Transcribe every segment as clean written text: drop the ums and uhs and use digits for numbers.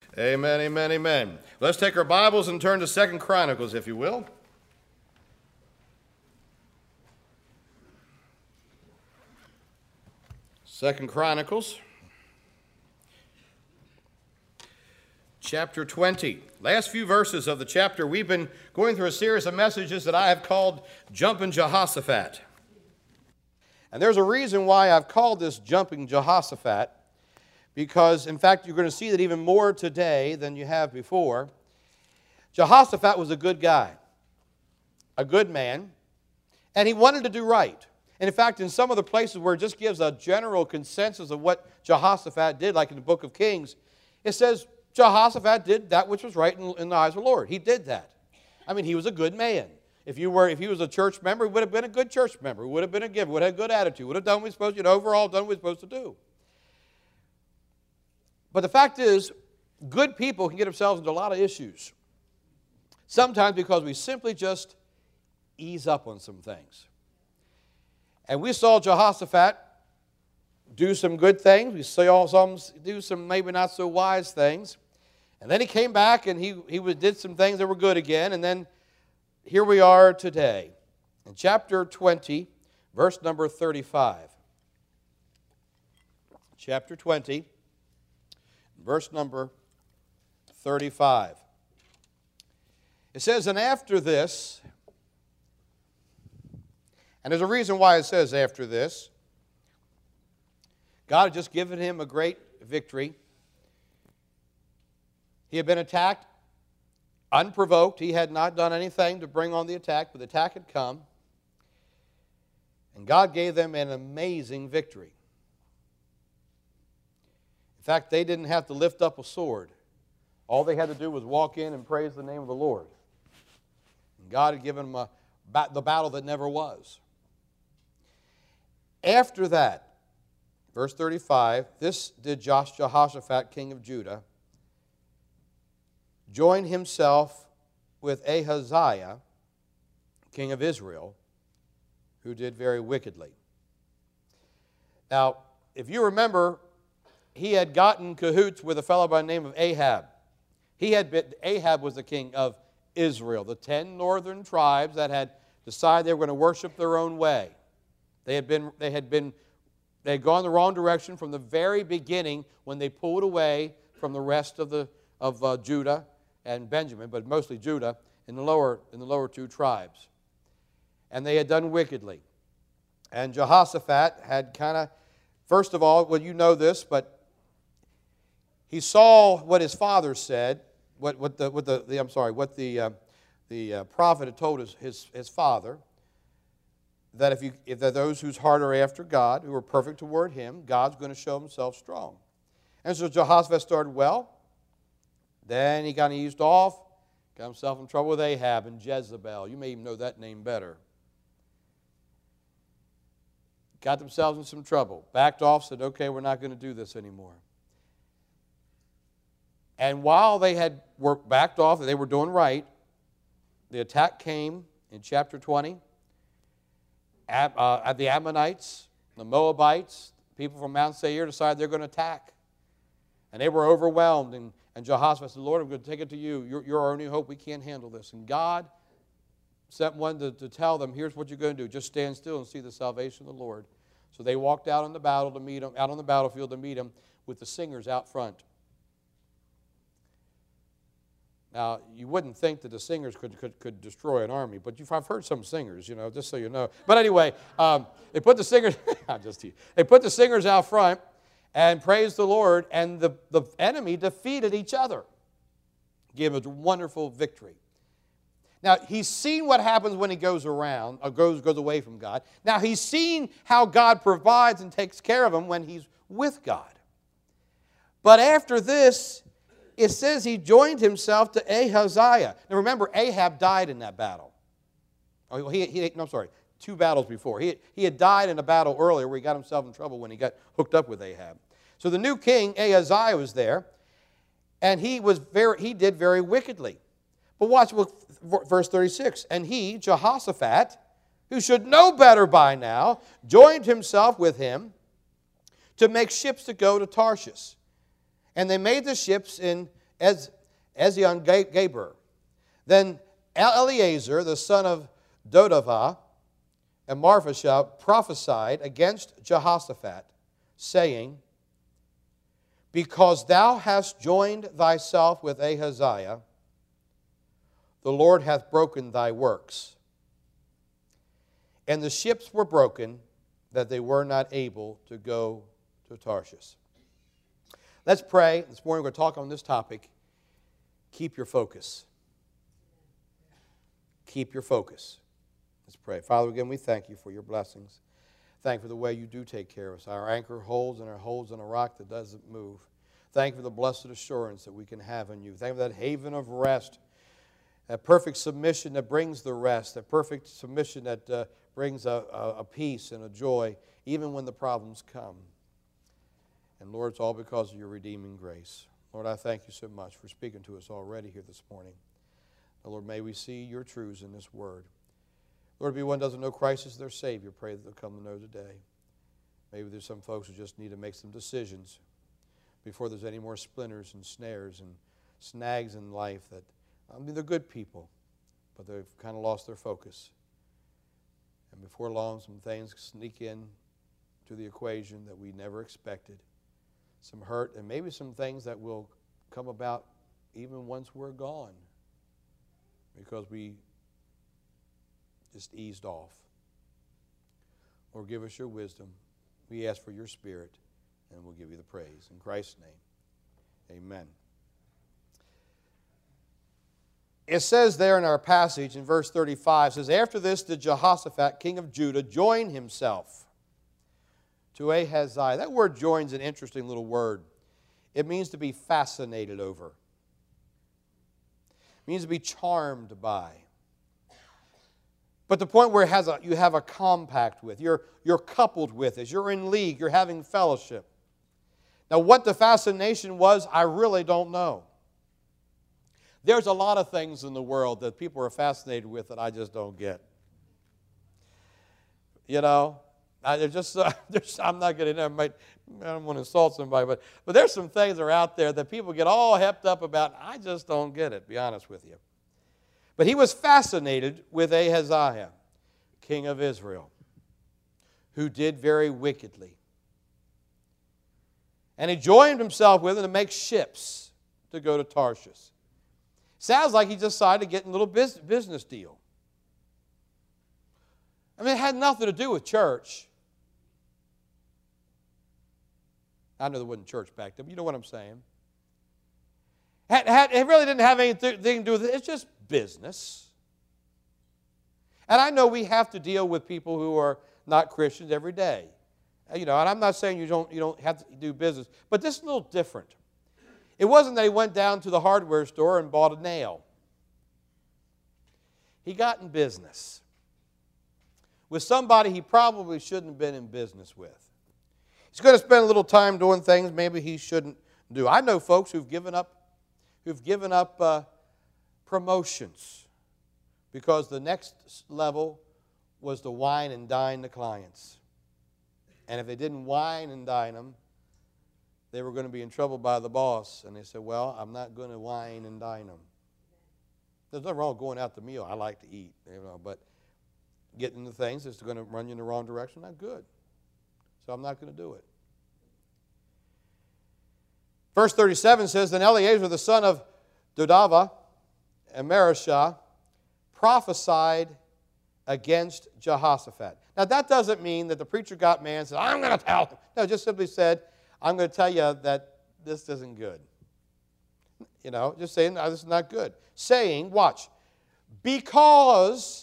Amen, amen, amen. Let's take our Bibles and turn to 2 Chronicles, if you will. Second Chronicles, chapter 20. Last few verses of the chapter, we've been going through a series of messages that I have called Jumping Jehoshaphat. And there's a reason why I've called this Jumping Jehoshaphat, because, in fact, you're going to see that even more today than you have before. Jehoshaphat was a good guy, a good man, and he wanted to do right. And in fact, in some of the places where it just gives a general consensus of what Jehoshaphat did, like in the book of Kings, it says Jehoshaphat did that which was right in the eyes of the Lord. He did that. I mean, he was a good man. If he was a church member, he would have been a good church member. He would have been a giver, would have had a good attitude, would have done what he's supposed to, overall done what he's supposed to do. But the fact is, good people can get themselves into a lot of issues. Sometimes because we simply just ease up on some things. And we saw Jehoshaphat do some good things. We saw some do some maybe not so wise things. And then he came back and he did some things that were good again. And then here we are today in chapter 20, verse number 35. Chapter 20. Verse number 35. It says, and after this, and there's a reason why it says after this, God had just given him a great victory. He had been attacked unprovoked. He had not done anything to bring on the attack, but the attack had come. And God gave them an amazing victory. In fact, they didn't have to lift up a sword. All they had to do was walk in and praise the name of the Lord. And God had given them the battle that never was. After that, verse 35, this did Jehoshaphat, king of Judah, join himself with Ahaziah, king of Israel, who did very wickedly. Now, if you remember, he had gotten cahoots with a fellow by the name of Ahab. Ahab was the king of Israel, the 10 northern tribes that had decided they were going to worship their own way. They had gone the wrong direction from the very beginning when they pulled away from the rest of Judah and Benjamin, but mostly Judah in the lower two tribes. And they had done wickedly. And Jehoshaphat had kind of, first of all, well, you know this, but he saw what his father said, what the prophet had told his father, that if there are those whose heart are after God, who are perfect toward him, God's going to show himself strong. And so Jehoshaphat started well. Then he got eased off, got himself in trouble with Ahab and Jezebel. You may even know that name better. Got themselves in some trouble. Backed off, said, okay, we're not going to do this anymore. And while they had backed off, they were doing right, the attack came in chapter 20. The Ammonites, the Moabites, people from Mount Seir decided they're going to attack. And they were overwhelmed. And Jehoshaphat said, Lord, I'm going to take it to you. You're our only hope. We can't handle this. And God sent one to tell them, here's what you're going to do. Just stand still and see the salvation of the Lord. So they walked out on the battlefield to meet him with the singers out front. Now, you wouldn't think that the singers could destroy an army, but I've heard some singers, just so you know. But anyway, they put the singers, they put the singers out front and praised the Lord, and the enemy defeated each other. Gave a wonderful victory. Now, he's seen what happens when he goes around, or goes away from God. Now, he's seen how God provides and takes care of him when he's with God. But after this, it says he joined himself to Ahaziah. Now remember, Ahab died in that battle. Two battles before. He had died in a battle earlier where he got himself in trouble when he got hooked up with Ahab. So the new king, Ahaziah, was there, and he did very wickedly. But watch verse 36. And he, Jehoshaphat, who should know better by now, joined himself with him to make ships to go to Tarshish. And they made the ships in Ezion-Geber. Then Eleazar, the son of Dodavah, and Marvashah prophesied against Jehoshaphat, saying, Because thou hast joined thyself with Ahaziah, the Lord hath broken thy works. And the ships were broken, that they were not able to go to Tarshish. Let's pray. This morning we're going to talk on this topic. Keep your focus. Keep your focus. Let's pray. Father, again, we thank you for your blessings. Thank you for the way you do take care of us. Our anchor holds and our holds on a rock that doesn't move. Thank you for the blessed assurance that we can have in you. Thank you for that haven of rest, that perfect submission that brings the rest, that perfect submission that brings a peace and a joy, even when the problems come. And Lord, it's all because of your redeeming grace. Lord, I thank you so much for speaking to us already here this morning. Lord, may we see your truths in this word. Lord, if anyone doesn't know Christ as their Savior, pray that they'll come to know today. Maybe there's some folks who just need to make some decisions before there's any more splinters and snares and snags in life. That, they're good people, but they've kind of lost their focus. And before long, some things sneak in to the equation that we never expected. Some hurt, and maybe some things that will come about even once we're gone, because we just eased off. Lord, give us your wisdom. We ask for your Spirit, and we'll give you the praise. In Christ's name, amen. It says there in our passage in verse 35, it says, After this did Jehoshaphat, king of Judah, join himself to Ahaziah. That word join is an interesting little word. It means to be fascinated over. It means to be charmed by. But the point where you have a compact with, you're coupled with it, you're in league, you're having fellowship. Now what the fascination was, I really don't know. There's a lot of things in the world that people are fascinated with that I just don't get. You know, I'm not going to, I don't want to insult somebody, but there's some things that are out there that people get all hepped up about. I just don't get it, to be honest with you. But he was fascinated with Ahaziah, king of Israel, who did very wickedly. And he joined himself with him to make ships to go to Tarshish. Sounds like he decided to get a little business deal. I mean, it had nothing to do with church. I know there wasn't church back then, but you know what I'm saying. It really didn't have anything to do with it. It's just business. And I know we have to deal with people who are not Christians every day. You know, and I'm not saying you don't have to do business, but this is a little different. It wasn't that he went down to the hardware store and bought a nail. He got in business with somebody he probably shouldn't have been in business with. He's going to spend a little time doing things maybe he shouldn't do. I know folks who've given up promotions because the next level was to wine and dine the clients. And if they didn't wine and dine them, they were going to be in trouble by the boss. And they said, well, I'm not going to wine and dine them. There's nothing wrong with going out to meal. I like to eat, but getting into things that's going to run you in the wrong direction, not good. So I'm not going to do it. Verse 37 says, Then Eleazar, the son of Dodavah and Marashah, prophesied against Jehoshaphat. Now, that doesn't mean that the preacher got mad and said, I'm going to tell him. No, just simply said, I'm going to tell you that this isn't good. You know, just saying, no, this is not good. Saying, watch, because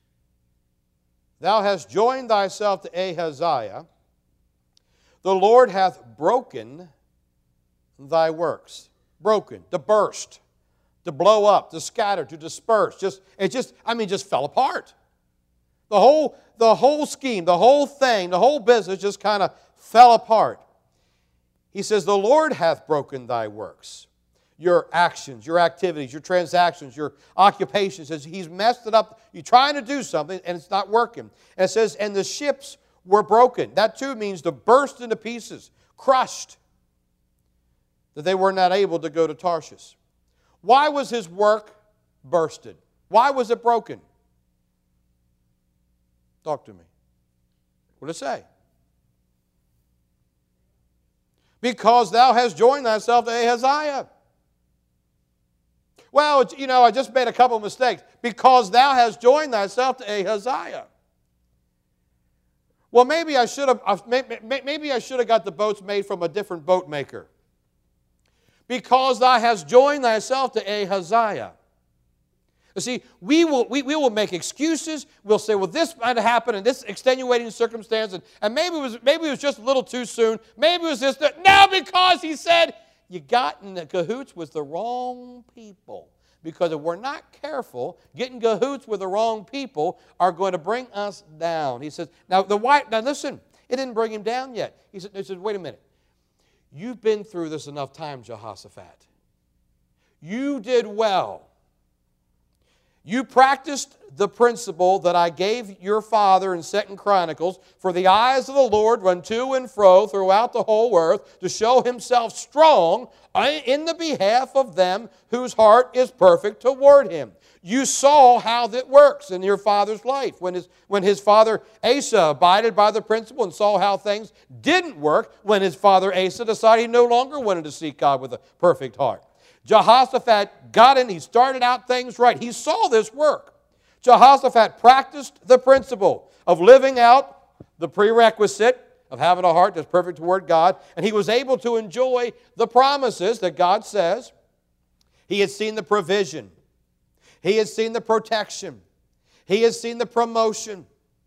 thou hast joined thyself to Ahaziah, the Lord hath broken thy works. Broken, to burst, to blow up, to scatter, to disperse. It just fell apart. The whole scheme, the whole thing, the whole business just kind of fell apart. He says, the Lord hath broken thy works. Your actions, your activities, your transactions, your occupations. He's messed it up. You're trying to do something and it's not working. And it says, and the ships were broken. That too means to burst into pieces, crushed, that they were not able to go to Tarshish. Why was his work bursted? Why was it broken? Talk to me. What did it say? Because thou hast joined thyself to Ahaziah. Well, I just made a couple of mistakes. Because thou hast joined thyself to Ahaziah. Well, maybe I should have got the boats made from a different boat maker. Because thou hast joined thyself to Ahaziah. You see, we will make excuses. We'll say, well, this might have happened in this extenuating circumstance, and maybe it was just a little too soon. Maybe it was this. Now because he said, you got in the cahoots with the wrong people. Because if we're not careful, getting cahoots with the wrong people are going to bring us down. He says, now listen, it didn't bring him down yet. He said, wait a minute. You've been through this enough times, Jehoshaphat. You did well. You practiced the principle that I gave your father in 2 Chronicles, for the eyes of the Lord run to and fro throughout the whole earth to show himself strong in the behalf of them whose heart is perfect toward him. You saw how that works in your father's life. When his father Asa abided by the principle and saw how things didn't work, when his father Asa decided he no longer wanted to seek God with a perfect heart. Jehoshaphat got in, he started out things right. He saw this work. Jehoshaphat practiced the principle of living out the prerequisite of having a heart that's perfect toward God, and he was able to enjoy the promises that God says. He had seen the provision. He had seen the protection. He had seen the promotion.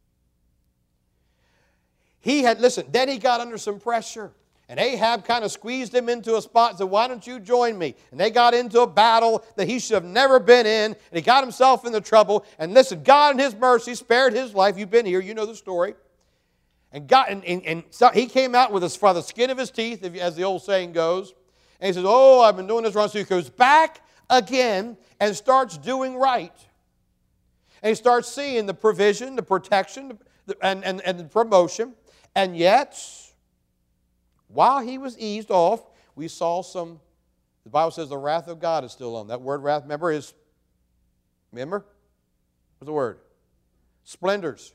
Then he got under some pressure. And Ahab kind of squeezed him into a spot and said, why don't you join me? And they got into a battle that he should have never been in. And he got himself into trouble. And listen, God in his mercy spared his life. You've been here. You know the story. And so he came out with by the skin of his teeth, as the old saying goes. And he says, oh, I've been doing this wrong. So he goes back again and starts doing right. And he starts seeing the provision, the protection, and the promotion. And yet, while he was eased off, we saw the Bible says the wrath of God is still on. That word wrath, remember? What's the word? Splinters,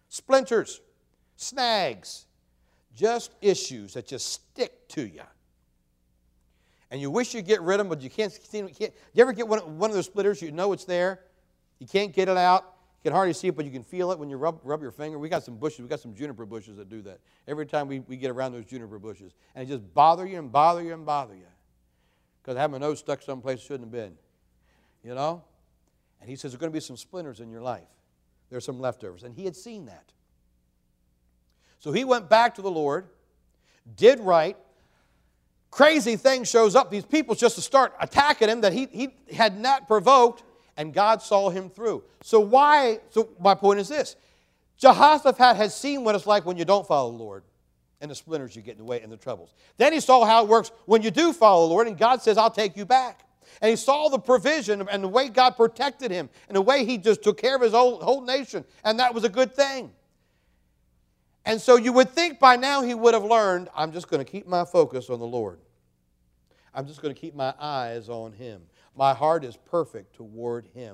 snags, just issues that just stick to you. And you wish you'd get rid of them, but you can't. You ever get one of those splinters, you know it's there, you can't get it out. You can hardly see it, but you can feel it when you rub your finger. We got some bushes. We got some juniper bushes that do that. Every time we get around those juniper bushes. And it just bother you and bother you and bother you. Because I have my nose stuck someplace it shouldn't have been. You know? And he says there's going to be some splinters in your life. There's some leftovers. And he had seen that. So he went back to the Lord, did right. Crazy thing shows up. These people just to start attacking him that he had not provoked. And God saw him through. So my point is this. Jehoshaphat has seen what it's like when you don't follow the Lord and the splinters you get in the way and the troubles. Then he saw how it works when you do follow the Lord and God says, I'll take you back. And he saw the provision and the way God protected him and the way he just took care of his whole nation. And that was a good thing. And so you would think by now he would have learned, I'm just going to keep my focus on the Lord. I'm just going to keep my eyes on him. My heart is perfect toward him.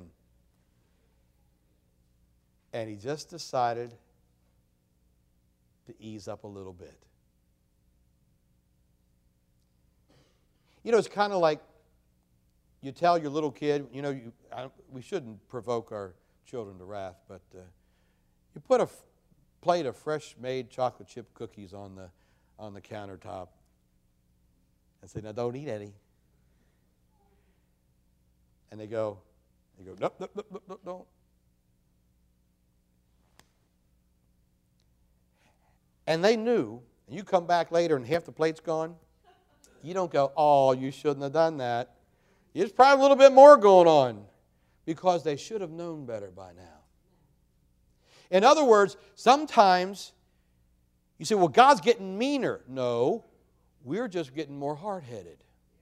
And he just decided to ease up a little bit. You know, it's kind of like you tell your little kid, we shouldn't provoke our children to wrath, but you put a plate of fresh-made chocolate chip cookies on the countertop and say, now don't eat any. And they go, nope, don't. And they knew, and you come back later and half the plate's gone, you don't go, oh, you shouldn't have done that. There's probably a little bit more going on because they should have known better by now. In other words, sometimes you say, well, God's getting meaner. No, we're just getting more hard-headed.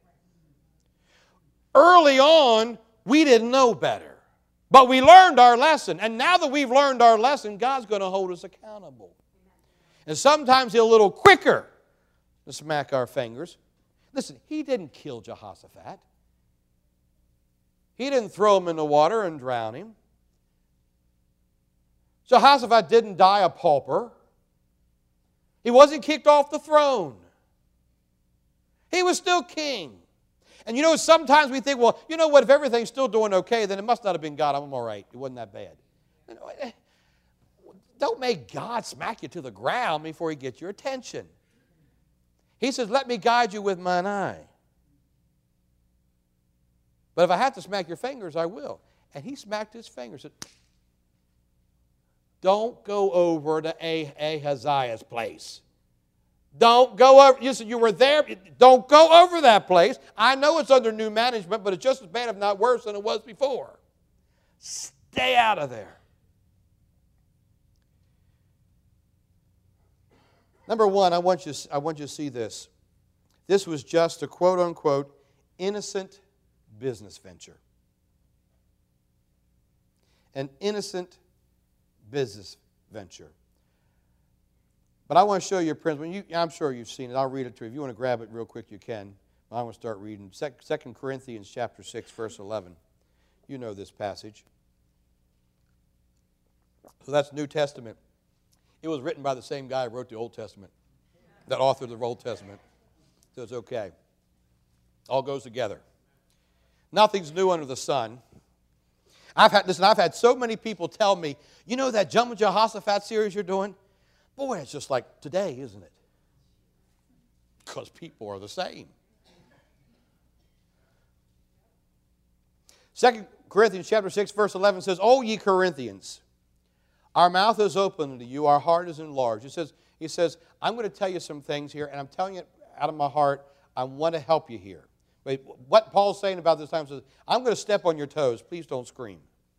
Early on, we didn't know better. But we learned our lesson. And now that we've learned our lesson, God's going to hold us accountable. And sometimes He'll a little quicker to smack our fingers. Listen, He didn't kill Jehoshaphat. He didn't throw him in the water and drown him. Jehoshaphat didn't die a pauper. He wasn't kicked off the throne. He was still king. And you know, sometimes we think, well, you know what, if everything's still doing okay, then it must not have been God. I'm all right. It wasn't that bad. You know, don't make God smack you to the ground before He gets your attention. He says, let me guide you with mine eye. But if I have to smack your fingers, I will. And he smacked his fingers. Said, don't go over to Ahaziah's place. Don't go over. You said you were there. Don't go over that place. I know it's under new management, but it's just as bad, if not worse, than it was before. Stay out of there. Number one, I want you to see this. This was just a quote-unquote innocent business venture. An innocent business venture. But I want to show you a principle. I'm sure you've seen it. I'll read it to you. If you want to grab it real quick, you can. I want to start reading 2 Corinthians chapter 6, verse 11. You know this passage. So that's New Testament. It was written by the same guy who wrote the Old Testament, that authored the Old Testament. So it's okay. All goes together. Nothing's new under the sun. I've had so many people tell me, you know that Jump with Jehoshaphat series you're doing? Boy, it's just like today, isn't it? Because people are the same. 2 Corinthians chapter 6, verse 11 says, O ye Corinthians, our mouth is open unto you, our heart is enlarged. He says, I'm going to tell you some things here, and I'm telling it out of my heart. I want to help you here. But what Paul's saying about this time says, I'm going to step on your toes. Please don't scream.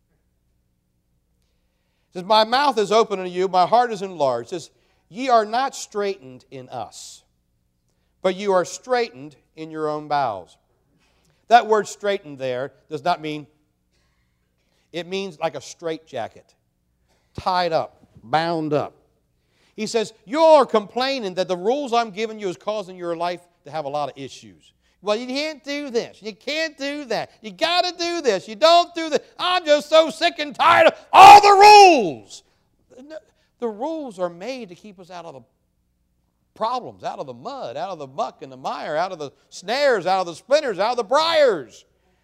He says, my mouth is open unto you, my heart is enlarged. He says, ye are not straitened in us, but you are straitened in your own bowels. That word straightened there does not mean, it means like a straitjacket. Tied up, bound up. He says, you're complaining that the rules I'm giving you is causing your life to have a lot of issues. Well, you can't do this. You can't do that. You got to do this. You don't do that. I'm just so sick and tired of all the rules. The rules are made to keep us out of the problems, out of the mud, out of the muck and the mire, out of the snares, out of the splinters, out of the briars.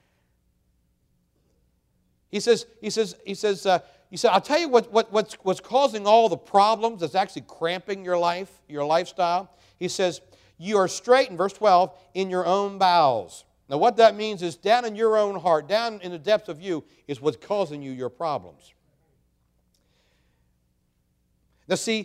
He says, I'll tell you what's causing all the problems that's actually cramping your life, your lifestyle. He says, you are straitened, verse 12, in your own bowels. Now what that means is down in your own heart, down in the depths of you, is what's causing you your problems. Now see,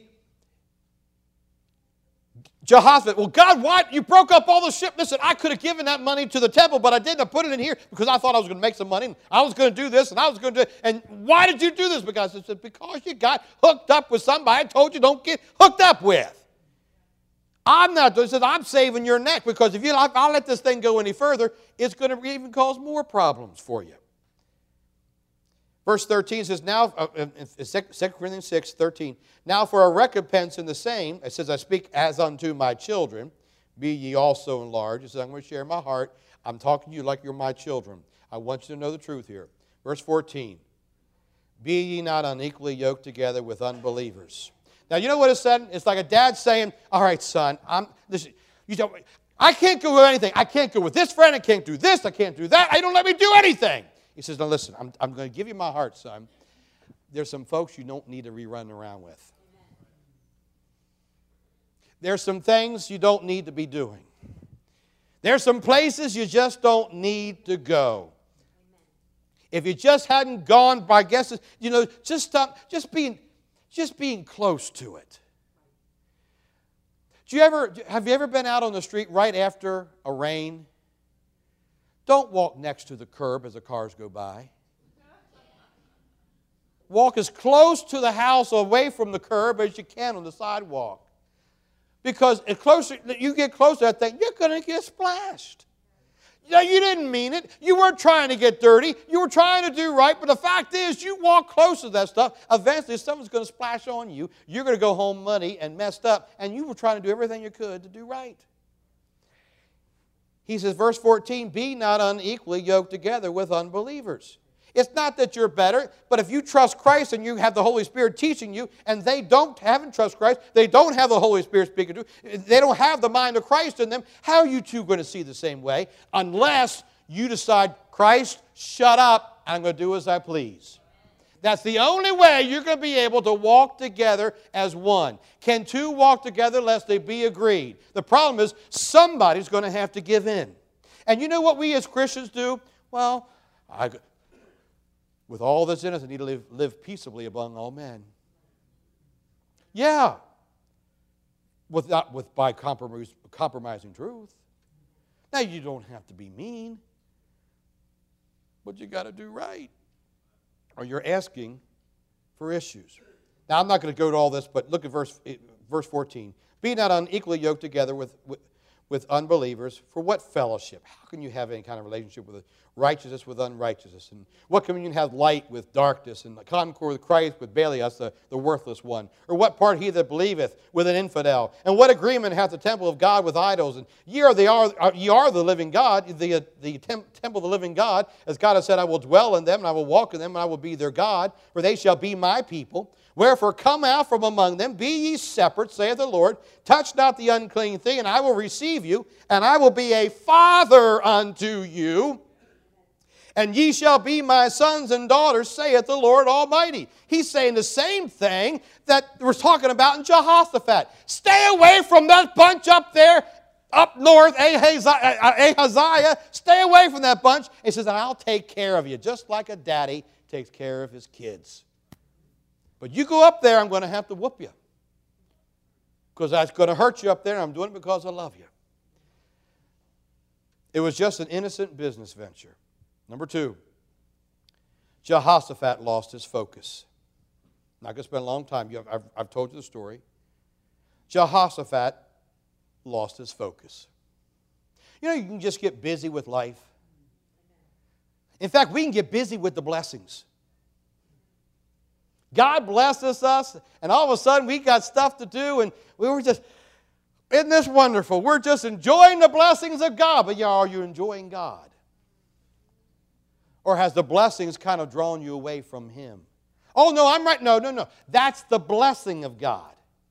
Jehoshaphat, well, God, why? You broke up all the ship. Listen, I could have given that money to the temple, but I didn't. I put it in here because I thought I was going to make some money. And I was going to do this, and I was going to do it. And why did you do this? Because you got hooked up with somebody I told you don't get hooked up with. I'm not doing this. I'm saving your neck because if I'll let this thing go any further, it's going to even cause more problems for you. Verse 13 says, now, 2 Corinthians 6, 13, now for a recompense in the same, it says, I speak as unto my children, be ye also enlarged. It says, I'm going to share my heart. I'm talking to you like you're my children. I want you to know the truth here. Verse 14, be ye not unequally yoked together with unbelievers. Now, you know what it said? It's like a dad saying, all right, son, I can't go with anything. I can't go with this friend. I can't do this. I can't do that. I don't let me do anything. He says, now listen, I'm going to give you my heart, son. There's some folks you don't need to be running around with. There's some things you don't need to be doing. There's some places you just don't need to go. If you just hadn't gone by guesses, just stop, just being close to it. Have you ever been out on the street right after a rain? Don't walk next to the curb as the cars go by. Walk as close to the house or away from the curb as you can on the sidewalk. Because the closer you get close to that thing, you're going to get splashed. You didn't mean it. You weren't trying to get dirty. You were trying to do right. But the fact is, you walk close to that stuff, eventually someone's going to splash on you. You're going to go home muddy and messed up. And you were trying to do everything you could to do right. He says, verse 14, be not unequally yoked together with unbelievers. It's not that you're better, but if you trust Christ and you have the Holy Spirit teaching you, and they haven't trust Christ, they don't have the Holy Spirit speaking to you, they don't have the mind of Christ in them, how are you two going to see the same way? Unless you decide, Christ, shut up, I'm going to do as I please. That's the only way you're going to be able to walk together as one. Can two walk together lest they be agreed? The problem is somebody's going to have to give in. And you know what we as Christians do? Well, with all that's in us, I need to live peaceably among all men. Yeah. By compromising truth. Now, you don't have to be mean, but you got to do right, or you're asking for issues. Now, I'm not going to go to all this, but look at verse 14. Be not unequally yoked together with unbelievers. For what fellowship? How can you have any kind of relationship with righteousness with unrighteousness? And what can you have light with darkness? And the concord with Christ with Belias, the worthless one? Or what part he that believeth with an infidel? And what agreement hath the temple of God with idols? And ye are the living God, the temple of the living God. As God has said, I will dwell in them, and I will walk in them, and I will be their God. For they shall be my people. Wherefore come out from among them, be ye separate, saith the Lord. Touch not the unclean thing, and I will receive you, and I will be a father unto you. And ye shall be my sons and daughters, saith the Lord Almighty. He's saying the same thing that we're talking about in Jehoshaphat. Stay away from that bunch up there, up north, Ahaziah. Stay away from that bunch. He says, and I'll take care of you, just like a daddy takes care of his kids. But you go up there, I'm going to have to whoop you. Because that's going to hurt you up there, and I'm doing it because I love you. It was just an innocent business venture. Number 2, Jehoshaphat lost his focus. I'm not going to spend a long time. I've told you the story. Jehoshaphat lost his focus. You know, you can just get busy with life. In fact, we can get busy with the blessings. God blesses us, and all of a sudden we got stuff to do, and we were just, isn't this wonderful? We're just enjoying the blessings of God. But are you enjoying God? Or has the blessings kind of drawn you away from Him? Oh, no, I'm right. No. That's the blessing of God.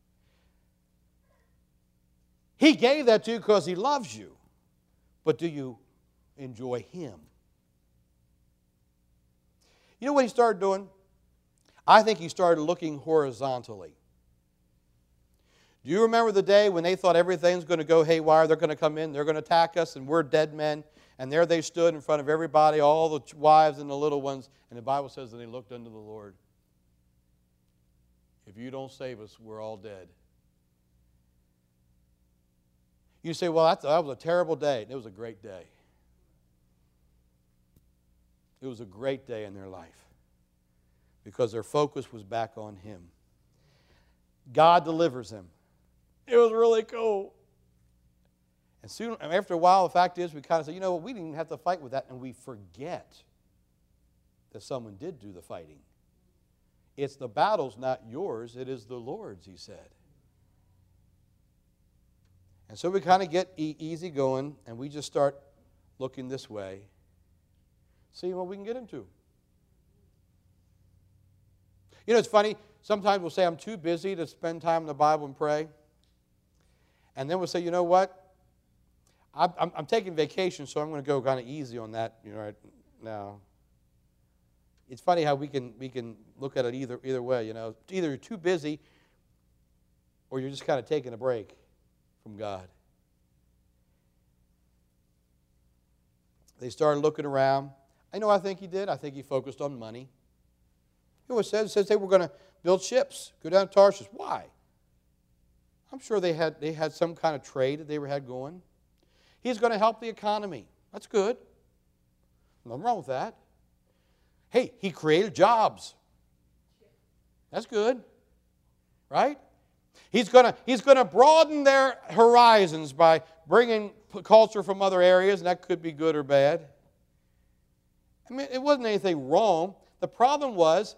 He gave that to you because He loves you. But do you enjoy Him? You know what He started doing? I think He started looking horizontally. Do you remember the day when they thought everything's going to go haywire? They're going to come in, they're going to attack us, and we're dead men. And there they stood in front of everybody, all the wives and the little ones. And the Bible says that they looked unto the Lord. If you don't save us, we're all dead. You say, well, that was a terrible day. It was a great day. It was a great day in their life because their focus was back on Him. God delivers them. It was really cool. And soon, after a while, the fact is, we kind of say, you know what, we didn't even have to fight with that, and we forget that someone did do the fighting. It's the battle's not yours, it is the Lord's, He said. And so we kind of get easy going, and we just start looking this way, seeing what we can get into. You know, it's funny, sometimes we'll say, I'm too busy to spend time in the Bible and pray. And then we'll say, you know what? I'm taking vacation, so I'm going to go kind of easy on that, right now. It's funny how we can look at it either way, Either you're too busy or you're just kind of taking a break from God. They started looking around. I think he did. I think he focused on money. You know what it says? It says they were going to build ships, go down to Tarshish. Why? I'm sure they had some kind of trade that they had going. He's going to help the economy. That's good. Nothing wrong with that. Hey, he created jobs. That's good. Right? He's going to broaden their horizons by bringing culture from other areas, and that could be good or bad. I mean, it wasn't anything wrong. The problem was,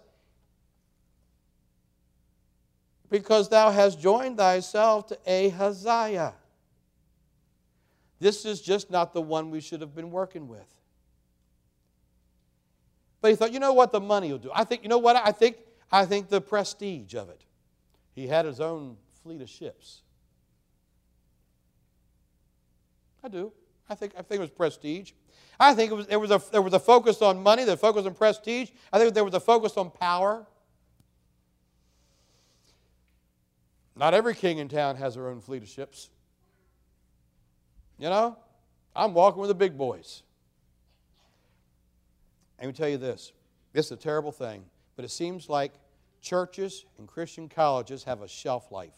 because thou hast joined thyself to Ahaziah. This is just not the one we should have been working with. But he thought, you know what, the money will do. I think, you know what, I think the prestige of it. He had his own fleet of ships. I do. I think it was prestige. I think there was a focus on money, the focus on prestige. I think there was a focus on power. Not every king in town has their own fleet of ships. You know, I'm walking with the big boys. Let me tell you this. This is a terrible thing, but it seems like churches and Christian colleges have a shelf life.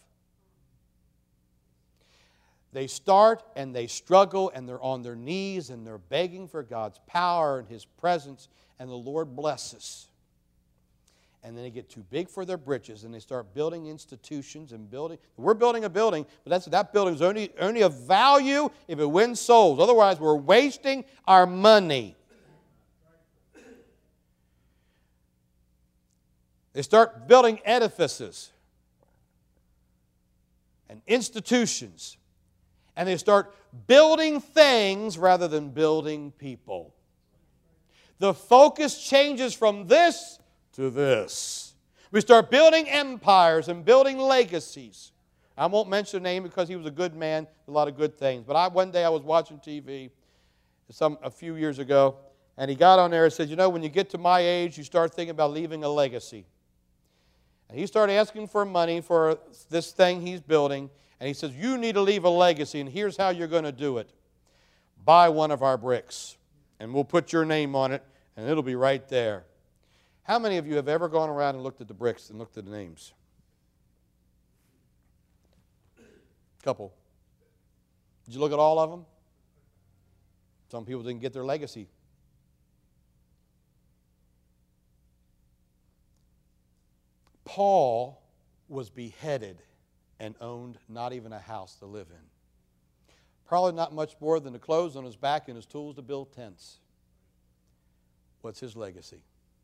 They start and they struggle and they're on their knees and they're begging for God's power and His presence, and the Lord blesses. And then they get too big for their britches and they start building institutions and building. We're building a building, but that building's only of value if it wins souls. Otherwise, we're wasting our money. They start building edifices and institutions. And they start building things rather than building people. The focus changes from this to this. We start building empires and building legacies. I won't mention the name because he was a good man, a lot of good things. But one day I was watching TV a few years ago, and he got on there and said, you know, when you get to my age, you start thinking about leaving a legacy. And he started asking for money for this thing he's building. And he says, you need to leave a legacy, and here's how you're going to do it. Buy one of our bricks, and we'll put your name on it, and it'll be right there. How many of you have ever gone around and looked at the bricks and looked at the names? Couple. Did you look at all of them? Some people didn't get their legacy. Paul was beheaded and owned not even a house to live in. Probably not much more than the clothes on his back and his tools to build tents. What's his legacy?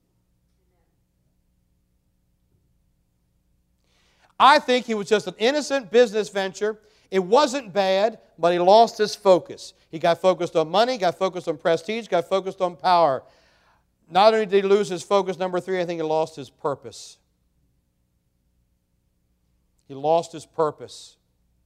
I think he was just an innocent business venture. It wasn't bad, but he lost his focus. He got focused on money, got focused on prestige, got focused on power. Not only did he lose his focus, number three, I think he lost his purpose. He lost his purpose.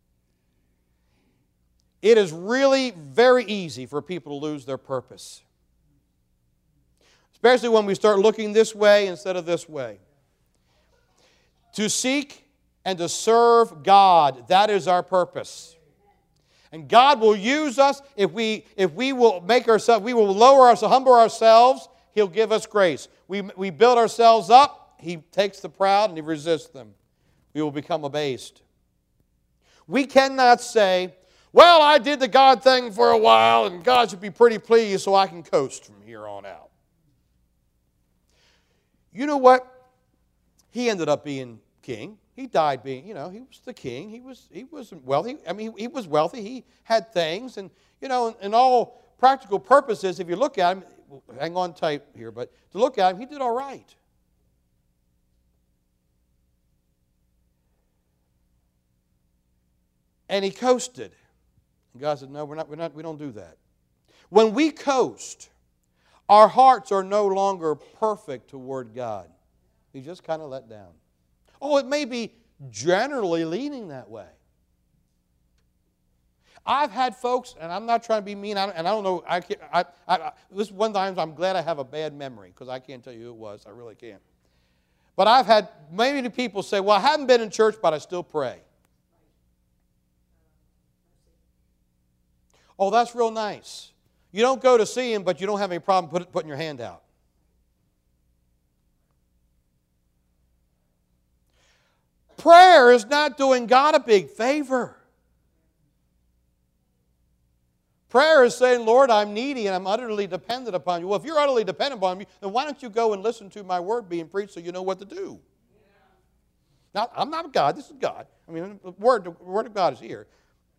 It is really very easy for people to lose their purpose. Especially when we start looking this way instead of this way. To seek and to serve God, that is our purpose. And God will use us if we will make ourselves, we will lower ourselves, humble ourselves, He'll give us grace. We build ourselves up, He takes the proud and He resists them. We will become abased. We cannot say, well, I did the God thing for a while and God should be pretty pleased so I can coast from here on out. You know what? He ended up being king. He died being, he was the king. He was wealthy. I mean, he was wealthy. He had things. And, in all practical purposes, if you look at him, hang on tight here, but to look at him, he did all right. And he coasted. And God said, no, we don't do that. When we coast, our hearts are no longer perfect toward God. We just kind of let down. Oh, it may be generally leaning that way. I've had folks, and I'm not trying to be mean, and I don't know, this is one time I'm glad I have a bad memory, because I can't tell you who it was, I really can't. But I've had many people say, well, I haven't been in church, but I still pray. Oh, that's real nice. You don't go to see Him, but you don't have any problem putting your hand out. Prayer is not doing God a big favor. Prayer is saying, Lord, I'm needy and I'm utterly dependent upon you. Well, if you're utterly dependent upon me, then why don't you go and listen to my word being preached so you know what to do? Now, I'm not God. This is God. I mean, the word of God is here.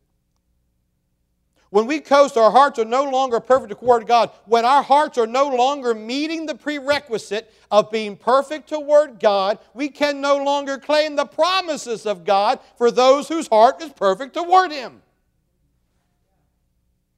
When we coast, our hearts are no longer perfect toward God. When our hearts are no longer meeting the prerequisite of being perfect toward God, we can no longer claim the promises of God for those whose heart is perfect toward Him.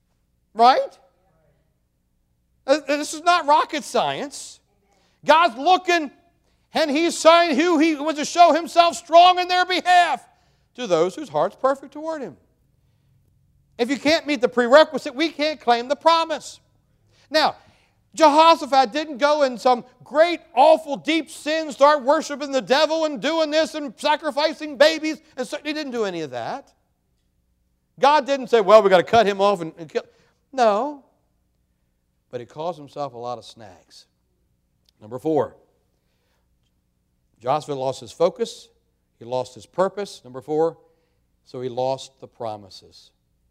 Right? This is not rocket science. God's looking, and He's saying who He was to show Himself strong in their behalf to those whose heart's perfect toward Him. If you can't meet the prerequisite, we can't claim the promise. Now, Jehoshaphat didn't go in some great, awful, deep sin, start worshiping the devil and doing this and sacrificing babies, and so, he didn't do any of that. God didn't say, well, we've got to cut him off and kill. No. But he caused himself a lot of snags. Number 4, Jehoshaphat lost his focus. He lost his purpose. Number 4, so he lost the promises.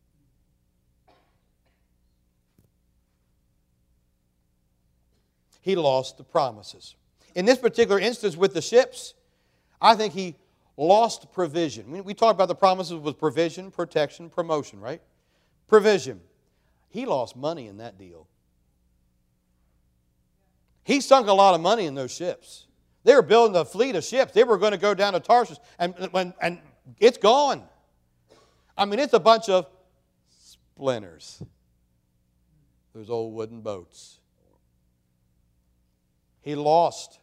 He lost the promises. In this particular instance with the ships, I think he lost provision. We talked about the promises with provision, protection, promotion, right? Provision. He lost money in that deal. He sunk a lot of money in those ships. They were building a fleet of ships. They were going to go down to Tarshish, and it's gone. I mean, it's a bunch of splinters. Those old wooden boats. He lost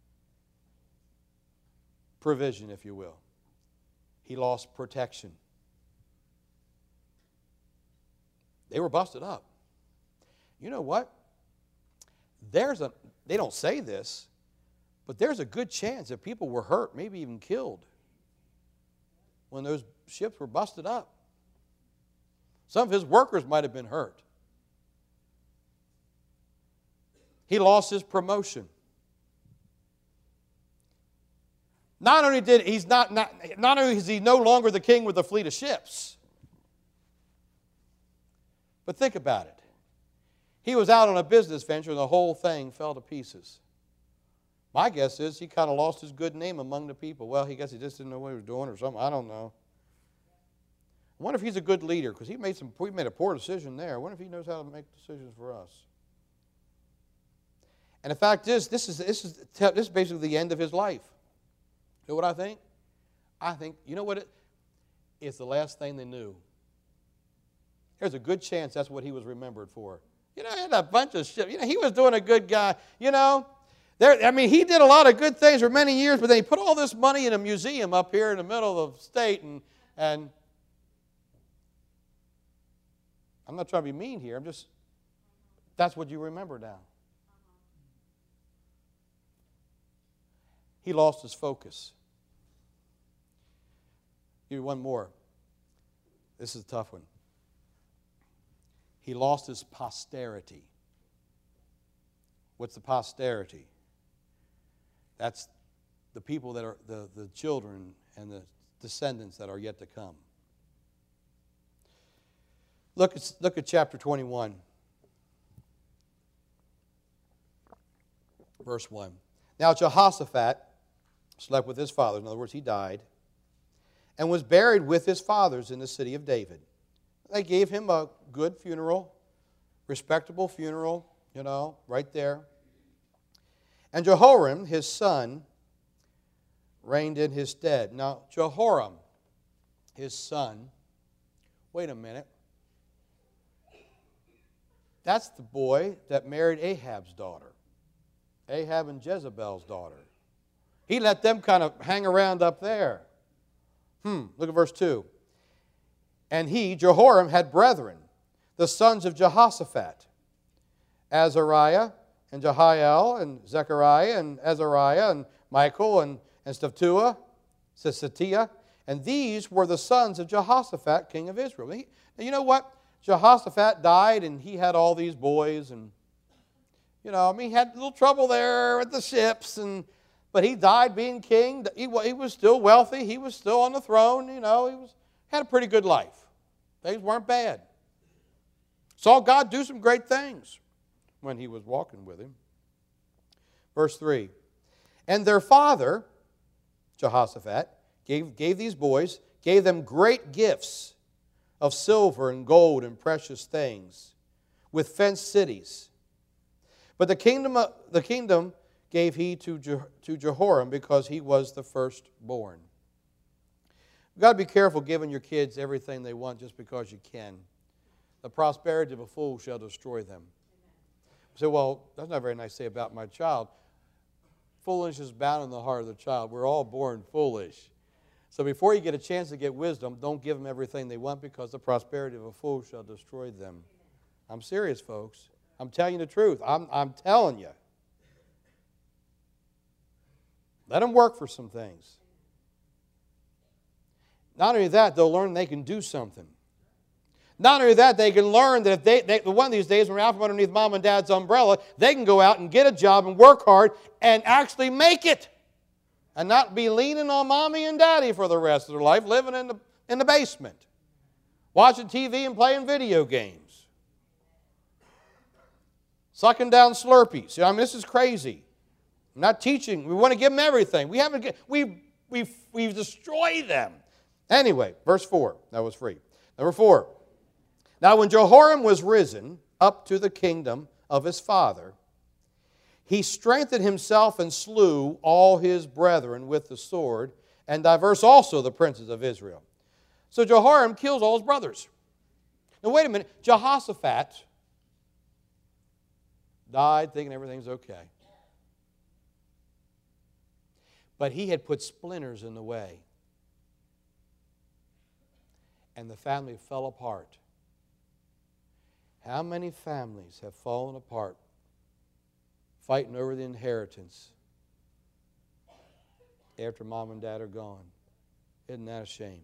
provision, if you will. He lost protection. They were busted up. You know what? They don't say this, but there's a good chance that people were hurt, maybe even killed, when those ships were busted up. Some of his workers might have been hurt. He lost his promotion. Not only is he no longer the king with a fleet of ships, but think about it. He was out on a business venture and the whole thing fell to pieces. My guess is he kind of lost his good name among the people. Well, he just didn't know what he was doing or something. I don't know. I wonder if he's a good leader, because he made a poor decision there. I wonder if he knows how to make decisions for us. And the fact is, this is basically the end of his life. You know what I think? I think, you know what? It's the last thing they knew. There's a good chance that's what he was remembered for. You know, he had a bunch of shit. You know, he was doing a good guy. You know, he did a lot of good things for many years, but then he put all this money in a museum up here in the middle of the state, and I'm not trying to be mean here. That's what you remember now. He lost his focus. Give you one more. This is a tough one. He lost his posterity. What's the posterity? That's the people that are the children and the descendants that are yet to come. Look at chapter 21, verse 1. Now Jehoshaphat slept with his fathers. In other words, he died, and was buried with his fathers in the city of David. They gave him a good funeral, respectable funeral, right there. And Jehoram, his son, reigned in his stead. Now, Jehoram, his son, wait a minute. That's the boy that married Ahab's daughter. Ahab and Jezebel's daughter. He let them kind of hang around up there. Look at verse 2. And he, Jehoram, had brethren, the sons of Jehoshaphat, Azariah and Jehiel and Zechariah and Azariah and Michael and Steptua, Sisatiah. And these were the sons of Jehoshaphat, king of Israel. You know what? Jehoshaphat died and he had all these boys, and he had a little trouble there with the ships, but he died being king. He was still wealthy. He was still on the throne. He had a pretty good life. Things weren't bad. Saw God do some great things when he was walking with him. Verse 3. And their father, Jehoshaphat, gave these boys, gave them great gifts of silver and gold and precious things, with fenced cities. But the kingdom gave he to Jehoram, because he was the firstborn. You've got to be careful giving your kids everything they want just because you can. The prosperity of a fool shall destroy them. You say, well, that's not very nice to say about my child. Foolishness is bound in the heart of the child. We're all born foolish. So before you get a chance to get wisdom, don't give them everything they want, because the prosperity of a fool shall destroy them. I'm serious, folks. I'm telling you the truth. I'm telling you. Let them work for some things. Not only that, they'll learn they can do something. Not only that, they can learn that if they one of these days when they're out from underneath mom and dad's umbrella, they can go out and get a job and work hard and actually make it. And not be leaning on mommy and daddy for the rest of their life, living in the basement, watching TV and playing video games, sucking down Slurpees. I mean, this is crazy. I'm not teaching. We want to give them everything. We've destroyed them. Anyway, verse 4. That was free. Number 4. Now when Jehoram was risen up to the kingdom of his father, he strengthened himself and slew all his brethren with the sword, and diverse also the princes of Israel. So Jehoram kills all his brothers. Now wait a minute. Jehoshaphat died thinking everything's okay. But he had put splinters in the way. And the family fell apart. How many families have fallen apart fighting over the inheritance after mom and dad are gone? Isn't that a shame?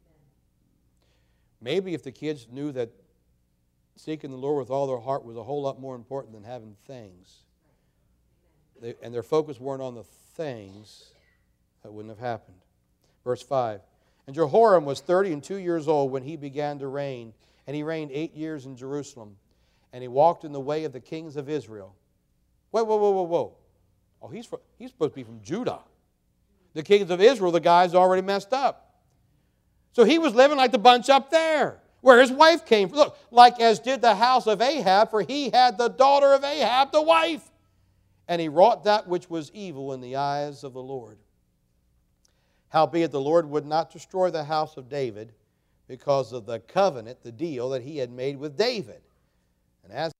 Maybe if the kids knew that seeking the Lord with all their heart was a whole lot more important than having things, and their focus weren't on the things, that wouldn't have happened. Verse 5. And Jehoram was 32 years old when he began to reign, and he reigned 8 years in Jerusalem. And he walked in the way of the kings of Israel. Whoa. Oh, he's supposed to be from Judah. The kings of Israel, the guy's already messed up. So he was living like the bunch up there, where his wife came from. Look, like as did the house of Ahab, for he had the daughter of Ahab, the wife. And he wrought that which was evil in the eyes of the Lord. Howbeit the Lord would not destroy the house of David because of the covenant, the deal that he had made with David. And as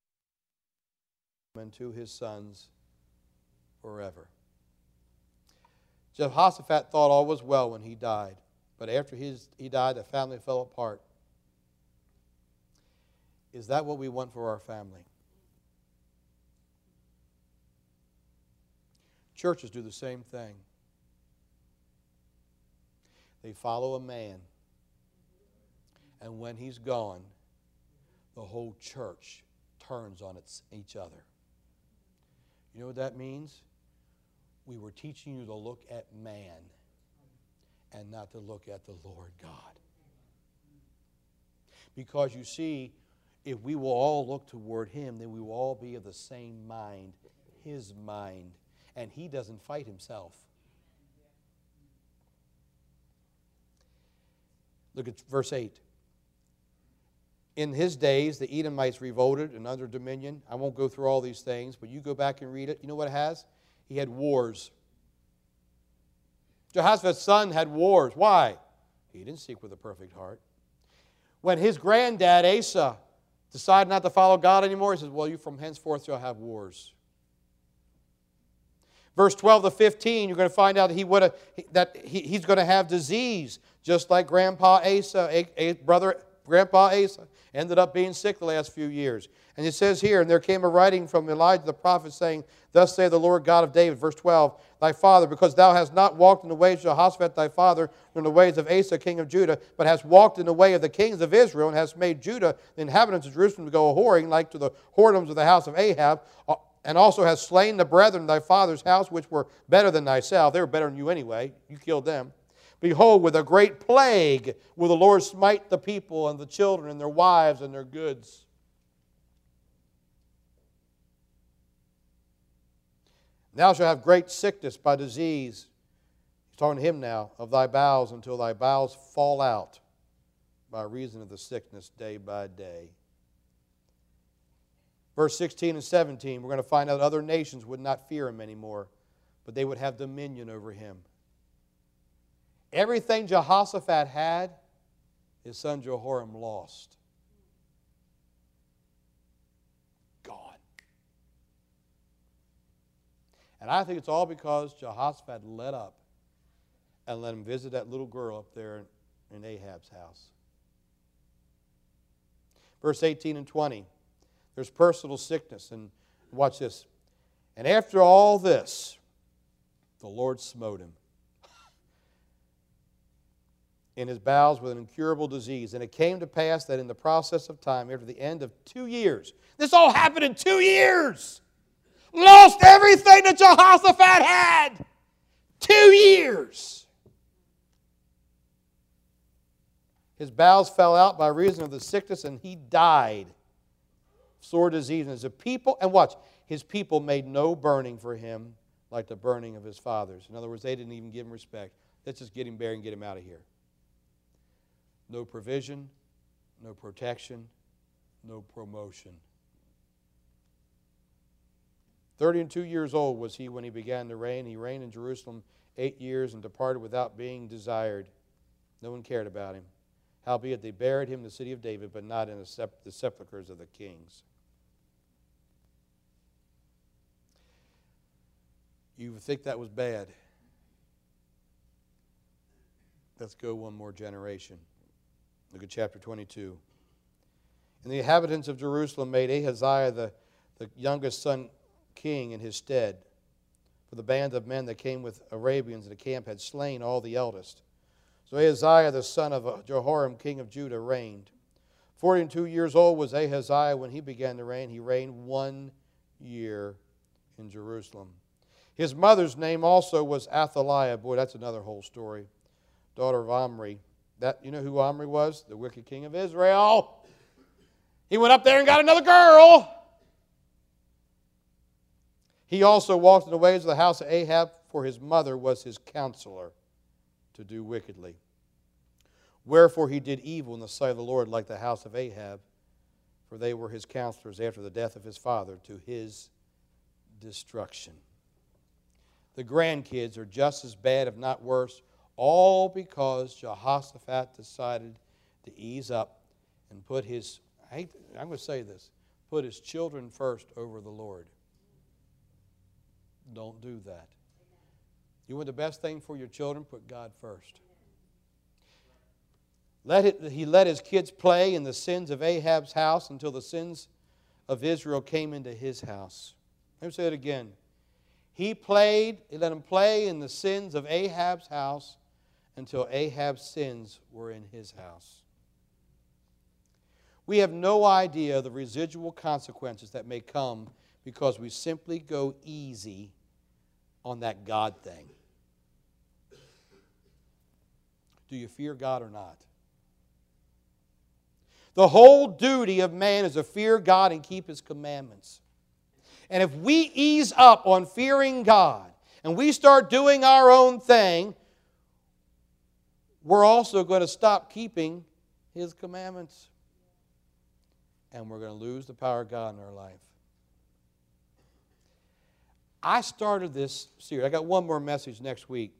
to his sons forever. Jehoshaphat thought all was well when he died. But after he died, the family fell apart. Is that what we want for our family? Churches do the same thing. They follow a man. And when he's gone, the whole church turns on each other. You know what that means? We were teaching you to look at man and not to look at the Lord God. Because you see, if we will all look toward him, then we will all be of the same mind, his mind. And he doesn't fight himself. Look at verse 8. In his days, the Edomites revolted and under dominion. I won't go through all these things, but you go back and read it. You know what it has? He had wars. Jehoshaphat's son had wars. Why? He didn't seek with a perfect heart. When his granddad, Asa, decided not to follow God anymore, he says, well, you from henceforth shall have wars. Verse 12 to 15, you're going to find out that he's going to have disease, just like Grandpa Asa, Grandpa Asa, ended up being sick the last few years. And it says here, and there came a writing from Elijah the prophet saying, thus saith the Lord God of David, verse 12, thy father, because thou hast not walked in the ways of Jehoshaphat thy father, nor in the ways of Asa king of Judah, but hast walked in the way of the kings of Israel, and hast made Judah, the inhabitants of Jerusalem, to go a-whoring, like to the whoredoms of the house of Ahab, and also hast slain the brethren of thy father's house, which were better than thyself. They were better than you anyway. You killed them. Behold, with a great plague will the Lord smite the people and the children and their wives and their goods. Thou shalt have great sickness by disease. He's talking to him now, of thy bowels, until thy bowels fall out by reason of the sickness day by day. Verse 16 and 17, we're going to find out other nations would not fear him anymore, but they would have dominion over him. Everything Jehoshaphat had, his son Jehoram lost. And I think it's all because Jehoshaphat let up and let him visit that little girl up there in Ahab's house. Verse 18 and 20. There's personal sickness. And watch this. And after all this, the Lord smote him in his bowels with an incurable disease. And it came to pass that in the process of time, after the end of 2 years, this all happened in 2 years. Lost everything that Jehoshaphat had. 2 years. His bowels fell out by reason of the sickness, and he died. Sore disease. And as a people, and watch, his people made no burning for him like the burning of his fathers. In other words, they didn't even give him respect. Let's just get him buried and get him out of here. No provision, no protection, no promotion. 32 years old was he when he began to reign. He reigned in Jerusalem 8 years and departed without being desired. No one cared about him. Howbeit they buried him in the city of David, but not in the sepulchres of the kings. You would think that was bad. Let's go one more generation. Look at chapter 22. And the inhabitants of Jerusalem made Ahaziah the youngest son king in his stead. For the band of men that came with Arabians in the camp had slain all the eldest. So Ahaziah the son of Jehoram king of Judah reigned. 42 years old was Ahaziah when he began to reign. He reigned 1 year in Jerusalem. His mother's name also was Athaliah. Boy, that's another whole story. Daughter of Omri. You know who Omri was? The wicked king of Israel. He went up there and got another girl. He also walked in the ways of the house of Ahab, for his mother was his counselor to do wickedly. Wherefore he did evil in the sight of the Lord like the house of Ahab, for they were his counselors after the death of his father to his destruction. The grandkids are just as bad, if not worse, all because Jehoshaphat decided to ease up and put his, I'm going to say this, put his children first over the Lord. Don't do that. You want the best thing for your children? Put God first. He let his kids play in the sins of Ahab's house until the sins of Israel came into his house. Let me say it again. He let them play in the sins of Ahab's house until Ahab's sins were in his house. We have no idea the residual consequences that may come because we simply go easy on that God thing. Do you fear God or not? The whole duty of man is to fear God and keep His commandments. And if we ease up on fearing God and we start doing our own thing, we're also going to stop keeping His commandments. And we're going to lose the power of God in our life. I started this series. I got one more message next week.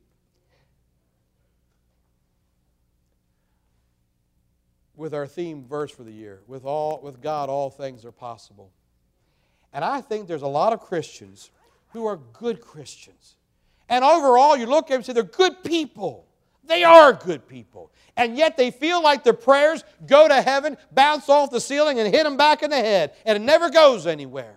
With our theme verse for the year. With God, all things are possible. And I think there's a lot of Christians who are good Christians. And overall, you look at them and say they're good people. They are good people. And yet they feel like their prayers go to heaven, bounce off the ceiling, and hit them back in the head. And it never goes anywhere.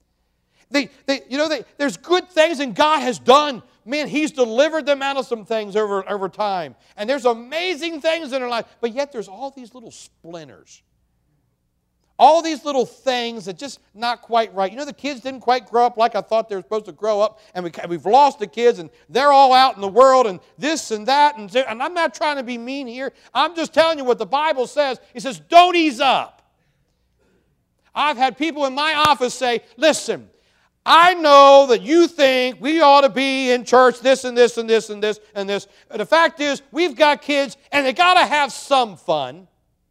There's good things and God has done. Man, He's delivered them out of some things over time. And there's amazing things in their life. But yet there's all these little splinters. All these little things that just not quite right. You know, the kids didn't quite grow up like I thought they were supposed to grow up. And we've lost the kids and they're all out in the world and this and that. And I'm not trying to be mean here. I'm just telling you what the Bible says. It says, don't ease up. I've had people in my office say, listen, I know that you think we ought to be in church this and this and this and this and this. But the fact is, we've got kids and they got to have some fun.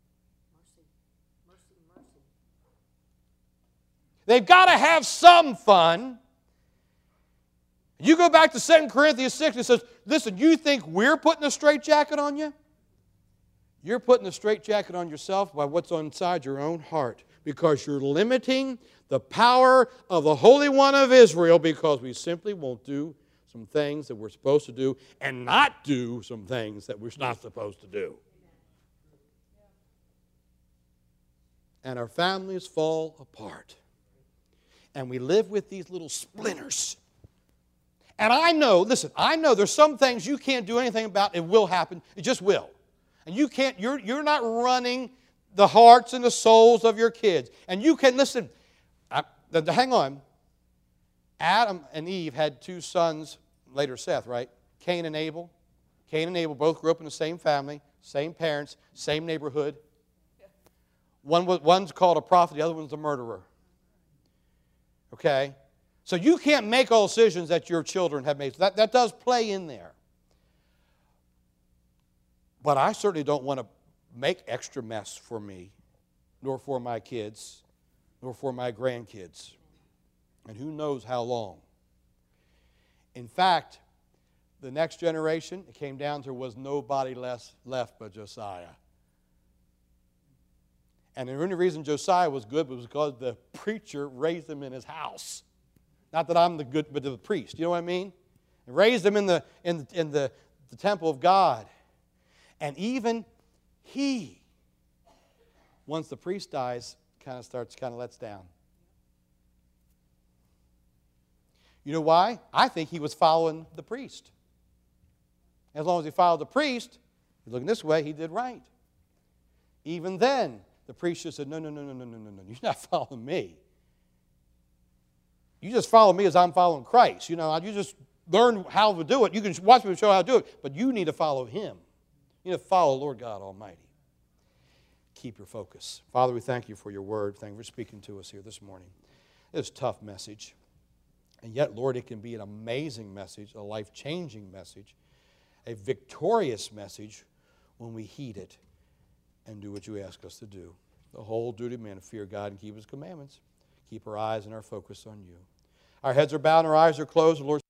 They've got to have some fun. You go back to 2 Corinthians 6, it says, listen, you think we're putting a straitjacket on you? You're putting a straitjacket on yourself by what's inside your own heart because you're limiting the power of the Holy One of Israel because we simply won't do some things that we're supposed to do and not do some things that we're not supposed to do. And our families fall apart. And we live with these little splinters. And I know, listen, I know there's some things you can't do anything about. It will happen. It just will. And you can't, you're not running the hearts and the souls of your kids. And you can, listen, hang on. Adam and Eve had two sons, later Seth, right? Cain and Abel. Cain and Abel both grew up in the same family, same parents, same neighborhood. One's called a prophet, the other one's a murderer. Okay? So you can't make all decisions that your children have made. So that does play in there. But I certainly don't want to make extra mess for me, nor for my kids, nor for my grandkids. And who knows how long. In fact, the next generation, it came down to there was nobody left but Josiah. And the only reason Josiah was good was because the preacher raised him in his house. Not that I'm the good, but the priest. You know what I mean? And raised him in the temple of God. And even he, once the priest dies, kind of lets down. You know why? I think he was following the priest. As long as he followed the priest, looking this way, he did right. Even then, the priest just said, no, you're not following me. You just follow me as I'm following Christ. You just learn how to do it. You can watch me show how to do it, but you need to follow him. You need to follow Lord God Almighty. Keep your focus. Father, we thank you for your word. Thank you for speaking to us here this morning. It's a tough message. And yet, Lord, it can be an amazing message, a life-changing message, a victorious message when we heed it and do what you ask us to do. The whole duty of man to fear God and keep his commandments. Keep our eyes and our focus on you. Our heads are bowed and our eyes are closed. The Lord